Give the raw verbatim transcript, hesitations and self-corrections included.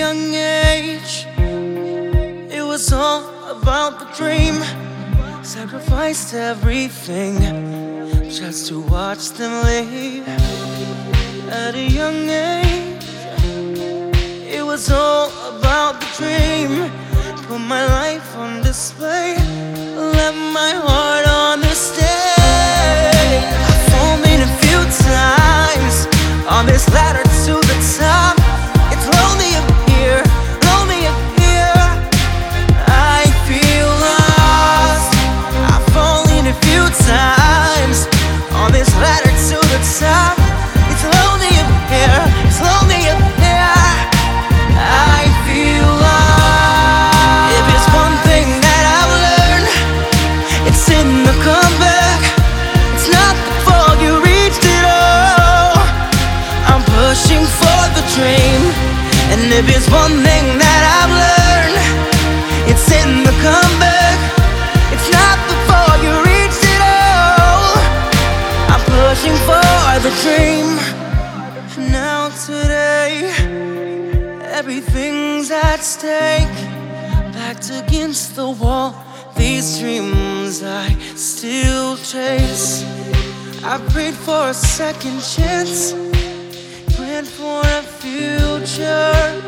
young age, it was all about the dream. Sacrificed everything just to watch them leave. At a young age, it was all about the dream. Put my life on display, left my heart on the stage. I've fallen a few times on this ladder to the top. It's lonely up here, lonely up here. I feel lost. I've fallen a few times on this ladder to the top. It's lonely up here, it's lonely up here. I feel lost. If it's one thing that I've learned, it's in the comeback. It's not before you reached it all. I'm pushing for the dream. And if it's one thing that I've learned, it's in the comeback. It's not before you reached it all. I'm pushing for the dream. Now today, everything's at stake. Backed against the wall, these dreams I still chase. I prayed for a second chance, prayed for a future.